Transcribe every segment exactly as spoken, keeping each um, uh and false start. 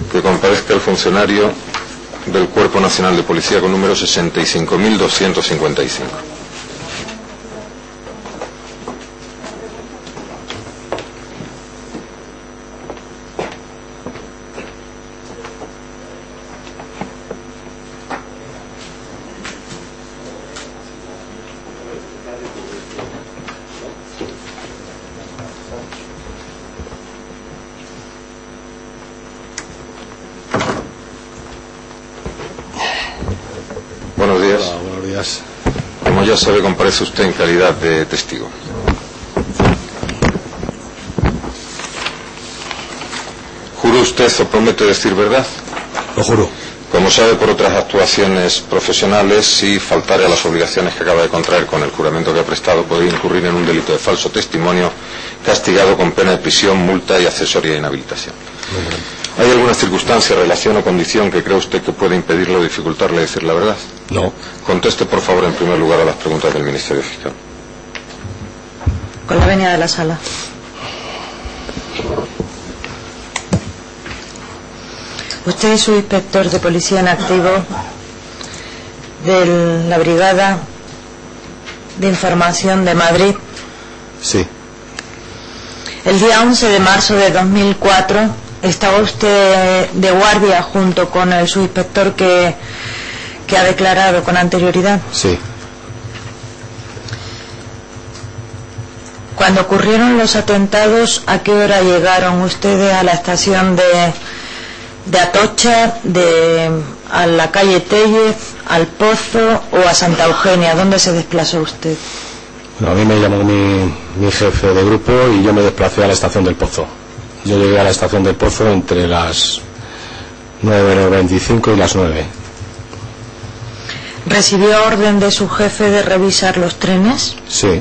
Que comparezca el funcionario del Cuerpo Nacional de Policía con número sesenta y cinco mil doscientos cincuenta y cinco. Buenos días. Hola, buenos días. Como ya sabe, comparece usted en calidad de testigo. ¿Jura usted o promete decir verdad? Lo juro. Como sabe por otras actuaciones profesionales, si faltare a las obligaciones que acaba de contraer con el juramento que ha prestado, podría incurrir en un delito de falso testimonio, castigado con pena de prisión, multa y accesoria inhabilitación. ¿Hay alguna circunstancia, relación o condición que cree usted que puede impedirlo o dificultarle decir la verdad? No. Conteste, por favor, en primer lugar a las preguntas del Ministerio Fiscal. Con la venia de la sala. Usted es subinspector de policía en activo de la Brigada de Información de Madrid. Sí. El día once de marzo de dos mil cuatro estaba usted de guardia junto con el subinspector que, que ha declarado con anterioridad. Sí. Cuando ocurrieron los atentados, ¿a qué hora llegaron ustedes a la estación de, de Atocha, de, a la calle Tellez, al Pozo o a Santa Eugenia? ¿Dónde se desplazó usted? Bueno, a mí me llamó mi, mi jefe de grupo y yo me desplacé a la estación del Pozo. Yo llegué a la estación del Pozo entre las nueve veinticinco y las nueve. ¿Recibió orden de su jefe de revisar los trenes? Sí.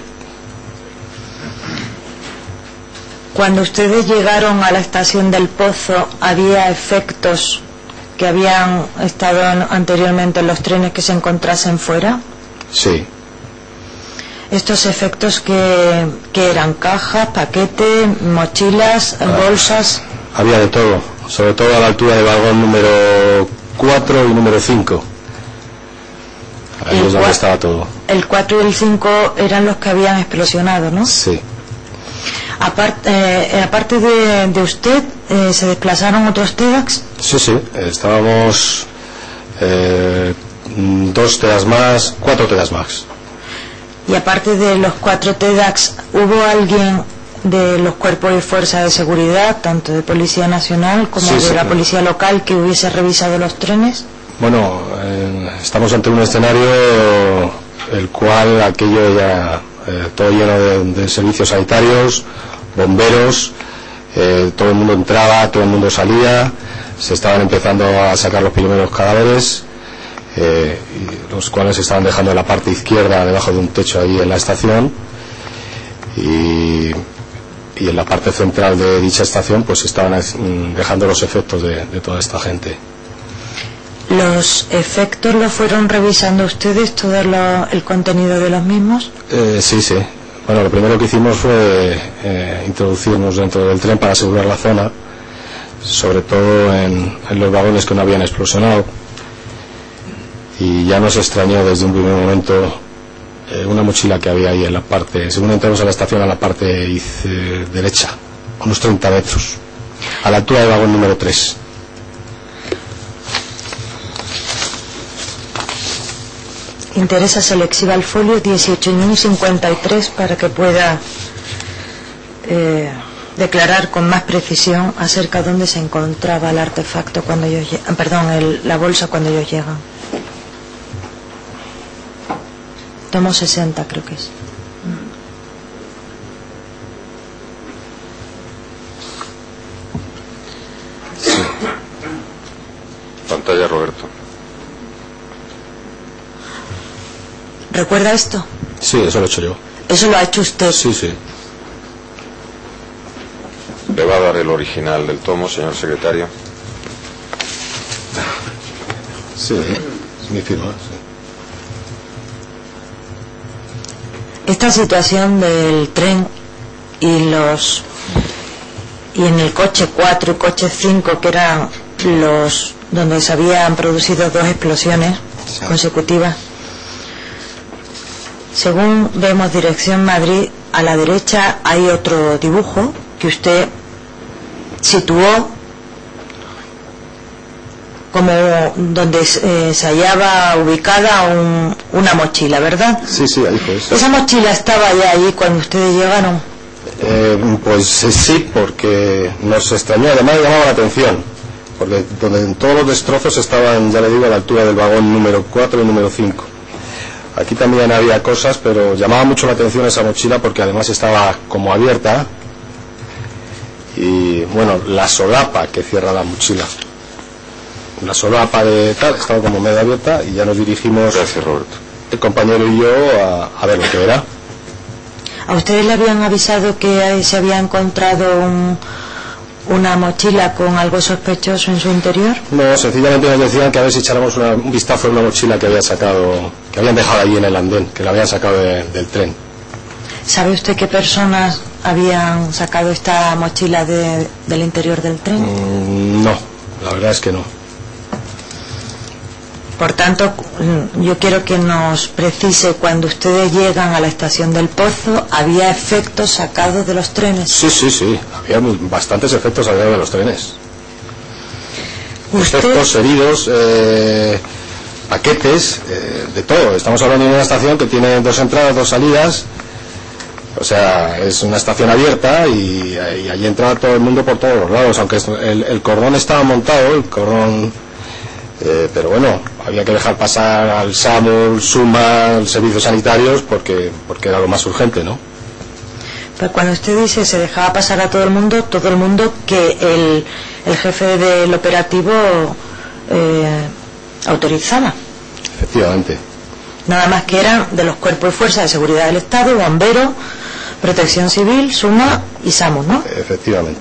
Cuando ustedes llegaron a la estación del Pozo, ¿había efectos que habían estado anteriormente en los trenes que se encontrasen fuera? Sí. ¿Estos efectos que, que eran cajas, paquetes, mochilas, Ah, bolsas? Había de todo, sobre todo a la altura del vagón número cuatro y número cinco. Ahí El es donde cua- estaba todo. El cuatro y el cinco eran los que habían explosionado, ¿no? Sí. Aparte, eh, aparte de, de usted, eh, ¿se desplazaron otros TEDx? Sí, sí. Estábamos eh, dos TEDx más, cuatro TEDx más. Y aparte de los cuatro TEDx, ¿hubo alguien de los cuerpos y fuerzas de seguridad, tanto de Policía Nacional como Sí, de sí. la Policía Local, que hubiese revisado los trenes? Bueno, eh, estamos ante un escenario el cual aquello ya eh, todo lleno de, de servicios sanitarios, bomberos, eh, todo el mundo entraba, todo el mundo salía, se estaban empezando a sacar los primeros cadáveres, eh, y los cuales se estaban dejando en la parte izquierda debajo de un techo ahí en la estación, y, y en la parte central de dicha estación pues se estaban mm, dejando los efectos de, de toda esta gente. ¿Los efectos los fueron revisando ustedes, todo lo- el contenido de los mismos? Eh, sí, sí. Bueno, lo primero que hicimos fue eh, introducirnos dentro del tren para asegurar la zona, sobre todo en, en los vagones que no habían explosionado. Y ya nos extrañó desde un primer momento eh, una mochila que había ahí en la parte, según entramos a la estación, a la parte iz- eh, derecha, unos treinta metros, a la altura del vagón número tres. Interesa se le exhiba el folio dieciocho mil cincuenta y tres para que pueda eh, declarar con más precisión acerca de dónde se encontraba el artefacto cuando ellos lle- perdón, el- la bolsa cuando ellos llegan. Tomo sesenta, creo que es. Pantalla, Roberto. ¿Recuerda esto? Sí, eso lo he hecho yo. Eso lo ha hecho usted. Sí, sí. Le va a dar el original del tomo, señor secretario. Sí, es mi firma. Sí. Esta situación del tren y los y en el coche cuatro y coche cinco, que eran los donde se habían producido dos explosiones sí. consecutivas. Según vemos dirección Madrid, a la derecha hay otro dibujo que usted situó como donde eh, se hallaba ubicada un, una mochila, ¿verdad? Sí, sí, ahí fue eso. ¿Esa mochila estaba ya allí cuando ustedes llegaron? Eh, pues eh, sí, porque nos extrañó, además llamaba la atención, porque donde todos los destrozos estaban, ya le digo, a la altura del vagón número cuatro y número cinco. Aquí también había cosas, pero llamaba mucho la atención esa mochila porque además estaba como abierta y, bueno, la solapa que cierra la mochila. La solapa de tal estaba como medio abierta y ya nos dirigimos, gracias, Roberto, el compañero y yo a, a ver lo que era. ¿A ustedes le habían avisado que se había encontrado un, una mochila con algo sospechoso en su interior? No, sencillamente nos decían que a ver si echáramos una, un vistazo a una mochila que había sacado, que habían dejado allí en el andén, que la habían sacado de, del tren. ¿Sabe usted qué personas habían sacado esta mochila de, del interior del tren? Mm, no, la verdad es que no. Por tanto, yo quiero que nos precise, cuando ustedes llegan a la estación del Pozo, ¿había efectos sacados de los trenes? Sí, sí, sí, había bastantes efectos sacados de los trenes. ¿Usted? Efectos, heridos, eh, paquetes, eh, de todo. Estamos hablando de una estación que tiene dos entradas, dos salidas. O sea, es una estación abierta y, y allí entra todo el mundo por todos los lados, aunque el, el cordón estaba montado, el cordón... Eh, pero bueno, había que dejar pasar al SAMUR, SUMA, servicios sanitarios, porque porque era lo más urgente, ¿no? Pero cuando usted dice se dejaba pasar a todo el mundo, todo el mundo que el, el jefe del operativo eh, autorizaba. Efectivamente. Nada más que eran de los cuerpos y fuerzas de seguridad del Estado, bomberos, protección civil, SUMA y SAMUR, ¿no? Efectivamente.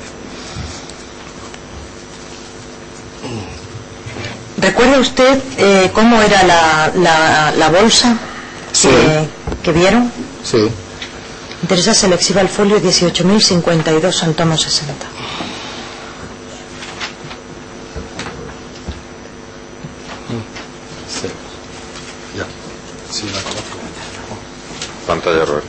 ¿Recuerda usted eh, cómo era la, la, la bolsa sí. que, que vieron? Sí. Interesa selectiva al folio dieciocho mil cincuenta y dos, San Tomo sesenta. Sí. Ya. Sí, la conozco. Pantalla, Roberto.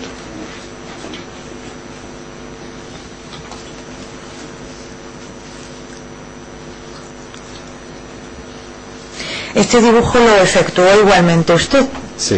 Este dibujo lo efectuó igualmente usted. Sí.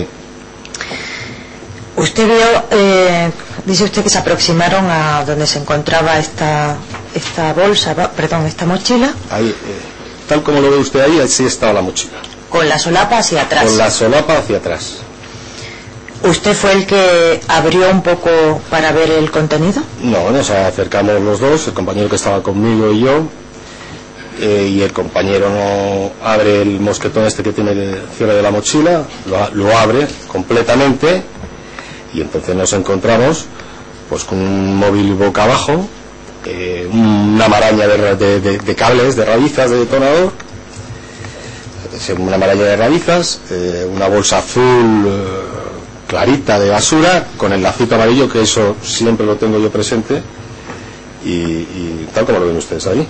Usted vio, eh, dice usted que se aproximaron a donde se encontraba esta esta bolsa, perdón, esta mochila. Ahí, eh, tal como lo ve usted ahí, así estaba la mochila. Con la solapa hacia atrás. Con la solapa hacia atrás. ¿Usted fue el que abrió un poco para ver el contenido? No, nos acercamos los dos, el compañero que estaba conmigo y yo. Eh, y el compañero no abre el mosquetón este que tiene el cierre de la mochila, lo, lo abre completamente y entonces nos encontramos pues con un móvil boca abajo, eh, una maraña de, de, de, de cables, de rabizas de detonador, una maraña de rabizas, eh, una bolsa azul eh, clarita de basura con el lacito amarillo, que eso siempre lo tengo yo presente, y, y tal como lo ven ustedes ahí.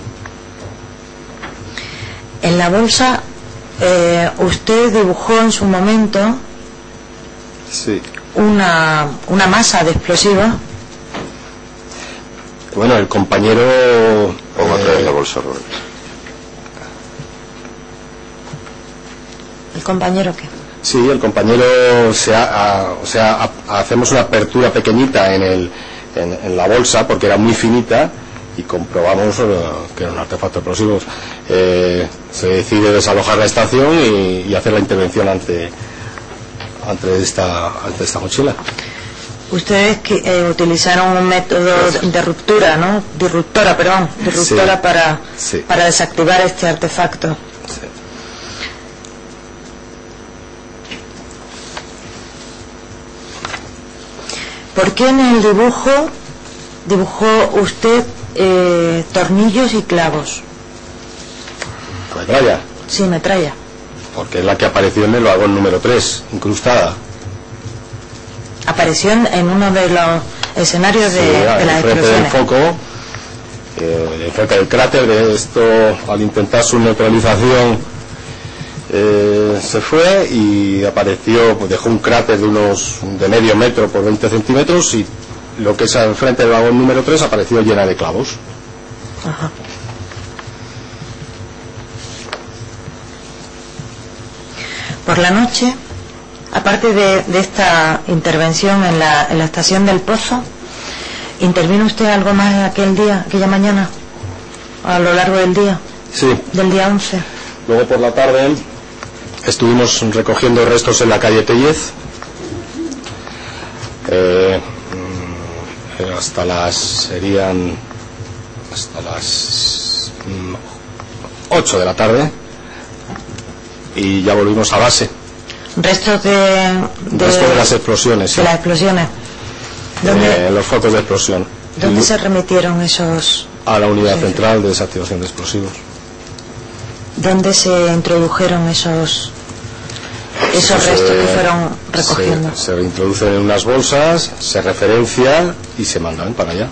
En la bolsa eh, usted dibujó en su momento sí. una, una masa de explosivos. Bueno, el compañero... Pongo a traer la bolsa, Roberto. ¿El compañero qué? Sí, el compañero, se ha, a, o sea, a, hacemos una apertura pequeñita en, el, en, en la bolsa porque era muy finita y comprobamos uh, que era un artefacto explosivo. Eh, se decide desalojar la estación y, y hacer la intervención ante ante esta ante esta mochila. Ustedes que, eh, utilizaron un método de ruptura, ¿no? Disruptora, perdón, disruptora sí, para sí. para desactivar este artefacto. Sí. ¿Por qué en el dibujo dibujó usted eh, tornillos y clavos? ¿Metralla? Sí, metralla. Porque es la que apareció en el vagón número tres, incrustada. Apareció en, en uno de los escenarios de, sí, de las frente explosiones. del foco, eh, cerca del cráter. De esto, al intentar su neutralización, eh, se fue y apareció, pues dejó un cráter de unos de medio metro por veinte centímetros, y lo que es al frente del vagón número tres apareció llena de clavos. Ajá. Por la noche, aparte de, de esta intervención en la, en la estación del Pozo, ¿intervino usted algo más aquel día, aquella mañana, a lo largo del día? Sí. Del día once. Luego por la tarde estuvimos recogiendo restos en la calle Tellez, eh, hasta las serían hasta las ocho de la tarde, y ya volvimos a base. Restos de, de, Restos de las explosiones, sí. De las explosiones. ¿Dónde, eh, los focos de explosión. ¿Dónde y, se remitieron esos? A la unidad sí. central de desactivación de explosivos. ¿Dónde se introdujeron esos esos Eso restos se, que fueron recogiendo? Se, se introducen en unas bolsas, se referencia y se mandan para allá.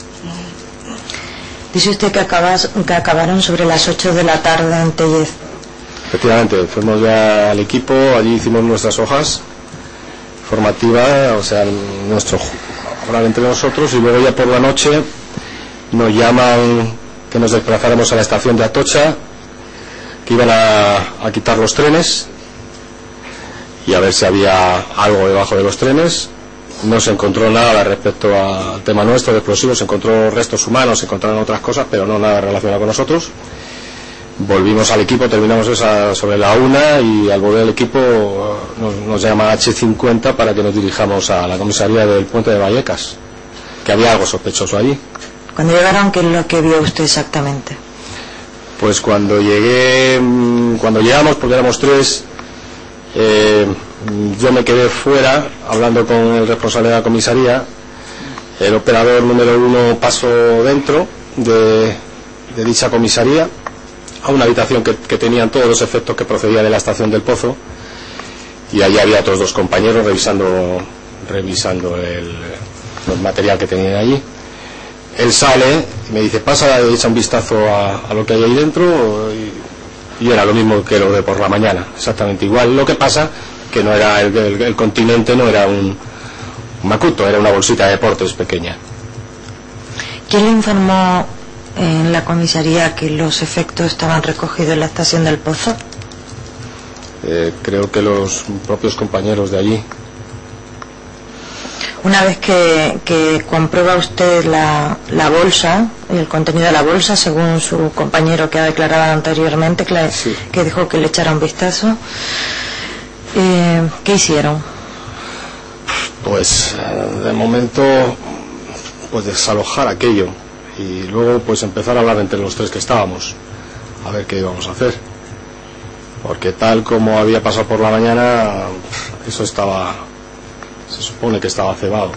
Dice usted que, acabas, que acabaron sobre las ocho de la tarde en Tellez. Efectivamente, fuimos ya al equipo, allí hicimos nuestras hojas formativas, o sea, nuestro hablar entre nosotros, y luego ya por la noche nos llaman que nos desplazáramos a la estación de Atocha, que iban a, a quitar los trenes y a ver si había algo debajo de los trenes. No se encontró nada respecto al tema nuestro de explosivos, se encontró restos humanos, se encontraron otras cosas, pero no nada relacionado con nosotros. Volvimos al equipo, terminamos esa sobre la una, y al volver al equipo nos, nos llama hache cincuenta para que nos dirijamos a la comisaría del Puente de Vallecas, que había algo sospechoso allí. Cuando llegaron, ¿qué es lo que vio usted exactamente? Pues cuando llegué, cuando llegamos, porque éramos tres, eh, yo me quedé fuera hablando con el responsable de la comisaría. El operador número uno pasó dentro de, de dicha comisaría a una habitación que, que tenían todos los efectos que procedía de la estación del Pozo, y allí había otros dos compañeros revisando revisando el, el material que tenían allí. Él sale y me dice: pasa, echa un vistazo a, a lo que hay ahí dentro, y, y era lo mismo que lo de por la mañana, exactamente igual. Lo que pasa que no era el, el, el continente no era un, un macuto, era una bolsita de deportes pequeña. ¿Quién le informó en la comisaría que los efectos estaban recogidos en la estación del Pozo? Eh, creo que los propios compañeros de allí. Una vez que, que comprueba usted la, la bolsa, el contenido de la bolsa, según su compañero que ha declarado anteriormente, que, le, sí. que dijo que le echara un vistazo, eh, ¿qué hicieron? Pues de momento, pues desalojar aquello, y luego pues empezar a hablar entre los tres que estábamos, a ver qué íbamos a hacer, porque tal como había pasado por la mañana, eso estaba, se supone que estaba cebado.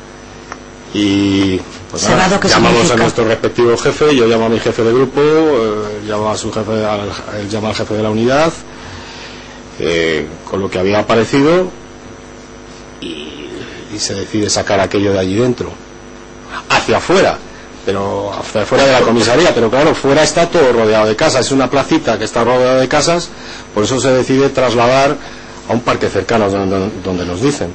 Y pues nada, llamamos significa? a nuestro respectivo jefe. Yo llamo a mi jefe de grupo, eh, llamo a su jefe, él llama al jefe de la unidad, eh, con lo que había aparecido, y, y se decide sacar aquello de allí dentro hacia afuera, pero hacia afuera de la comisaría. Pero claro, fuera está todo rodeado de casas, es una placita que está rodeada de casas, por eso se decide trasladar a un parque cercano donde, donde nos dicen.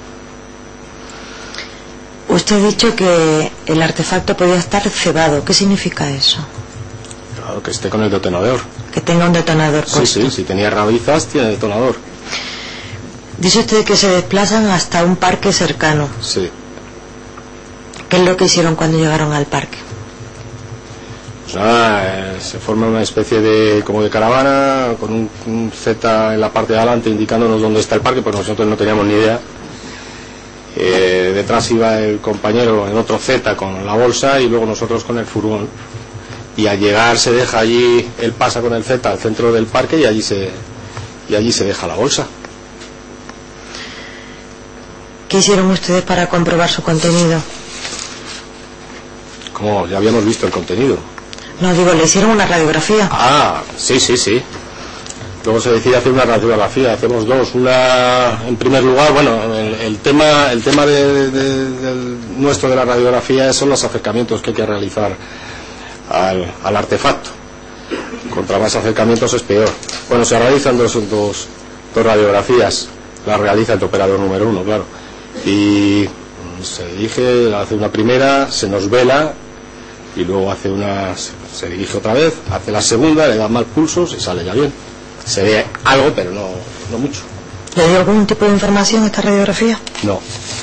Usted ha dicho que el artefacto podía estar cebado. ¿Qué significa eso? Claro, que esté con el detonador. Que tenga un detonador puesto. Sí, sí, si tenía rabizas, tiene detonador. Dice usted que se desplazan hasta un parque cercano. Sí. ¿Qué es lo que hicieron cuando llegaron al parque? Pues nada, eh, se forma una especie de como de caravana con un, un Z en la parte de adelante indicándonos dónde está el parque, pues nosotros no teníamos ni idea. Eh, detrás iba el compañero en otro Z con la bolsa, y luego nosotros con el furgón, y al llegar se deja allí, él pasa con el Z al centro del parque, y allí se y allí se deja la bolsa. ¿Qué hicieron ustedes para comprobar su contenido? ¿Cómo? Ya habíamos visto el contenido. No, digo, le hicieron una radiografía. Ah, sí, sí, sí. Luego se decide hacer una radiografía, hacemos dos. Una, en primer lugar, bueno, el, el tema, el tema de, de, de, del nuestro de la radiografía son los acercamientos que hay que realizar al, al artefacto. Contra más acercamientos es peor. Bueno, se realizan dos, dos, dos radiografías, las realiza el operador número uno, claro, y se dirige, hace una primera, se nos vela, y luego hace una, se dirige otra vez, hace la segunda, le da más pulsos y sale ya bien. Se ve algo, pero no, no mucho. ¿Le dio algún tipo de información esta radiografía? No.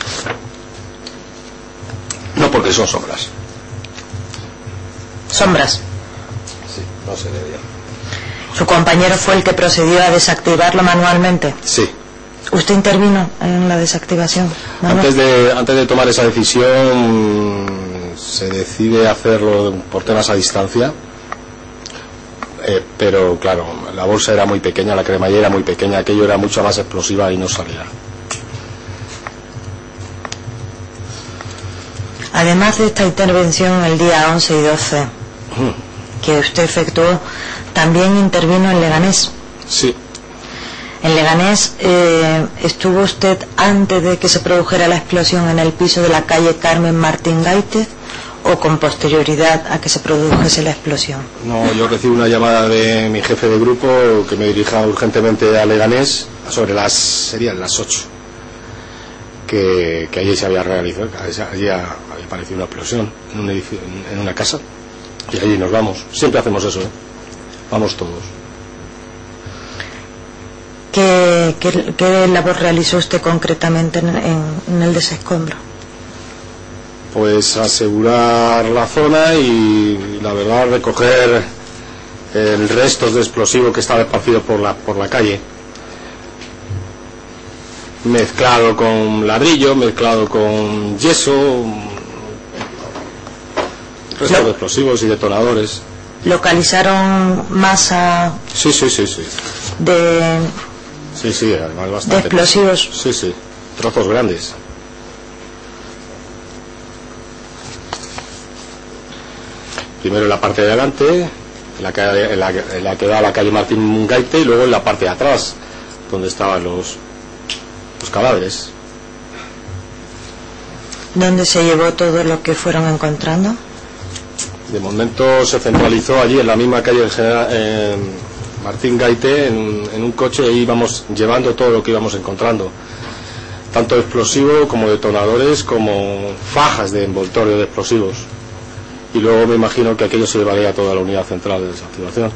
No, porque son sombras. ¿Sombras? Sí, no se ve bien. ¿Su compañero fue el que procedió a desactivarlo manualmente? Sí. ¿Usted intervino en la desactivación manual? Antes de, antes de tomar esa decisión, se decide hacerlo por temas a distancia. Eh, pero claro, la bolsa era muy pequeña, la cremallera muy pequeña, aquello era mucho más explosiva y no salía. Además de esta intervención el día once y doce que usted efectuó, también intervino en Leganés. Sí. En Leganés eh, estuvo usted antes de que se produjera la explosión en el piso de la calle Carmen Martín Gaite, o con posterioridad a que se produjese la explosión. No, yo recibo una llamada de mi jefe de grupo que me dirija urgentemente a Leganés sobre las, serían las ocho, que, que allí se había realizado, allí había aparecido una explosión en un edificio, en, en una casa, y allí nos vamos. Siempre hacemos eso, ¿eh? Vamos todos. ¿Qué, qué, qué labor realizó usted concretamente en, en, en el desescombro? Pues asegurar la zona y, la verdad, recoger el restos de explosivo que estaba esparcido por la, por la calle, mezclado con ladrillo, mezclado con yeso, restos Lo, de explosivos y detonadores. ¿Localizaron masa Sí, sí, sí, sí. de, Sí, sí, además bastante. de explosivos? Sí, sí, trozos grandes. Primero en la parte de delante, en la que, en la, en la que da a la calle Martín Gaite, y luego en la parte de atrás, donde estaban los, los cadáveres. ¿Dónde se llevó todo lo que fueron encontrando? De momento se centralizó allí en la misma calle en general, en Martín Gaite, en, en un coche, e íbamos llevando todo lo que íbamos encontrando, tanto explosivo como detonadores, como fajas de envoltorio de explosivos. Y luego me imagino que aquello se llevaría a toda la unidad central de desactivación.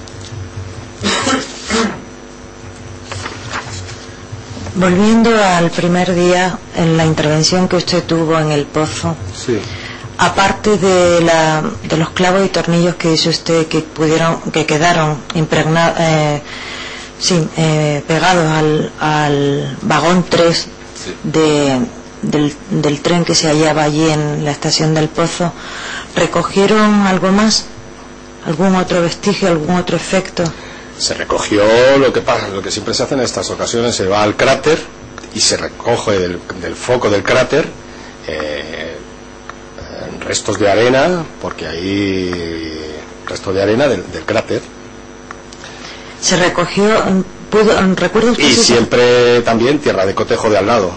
Volviendo al primer día, en la intervención que usted tuvo en el pozo, Sí. aparte de, la, de los clavos y tornillos que dice usted que pudieron, que quedaron impregnados, eh, sí, eh, pegados al, al vagón tres Sí. de, del, del tren que se hallaba allí en la estación del Pozo, ¿recogieron algo más? ¿Algún otro vestigio, algún otro efecto? Se recogió lo que pasa, lo que siempre se hace en estas ocasiones, se va al cráter y se recoge del, del foco del cráter eh, restos de arena, porque hay restos de arena del, del cráter. Se recogió, pudo, ¿recuerda usted? Y si siempre se... también tierra de cotejo de al lado.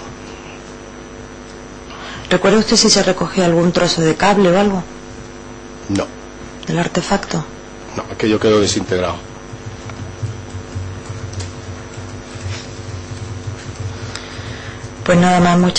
¿Recuerda usted si se recogió algún trozo de cable o algo No, del artefacto? no, aquello quedó desintegrado. Pues nada más, muchas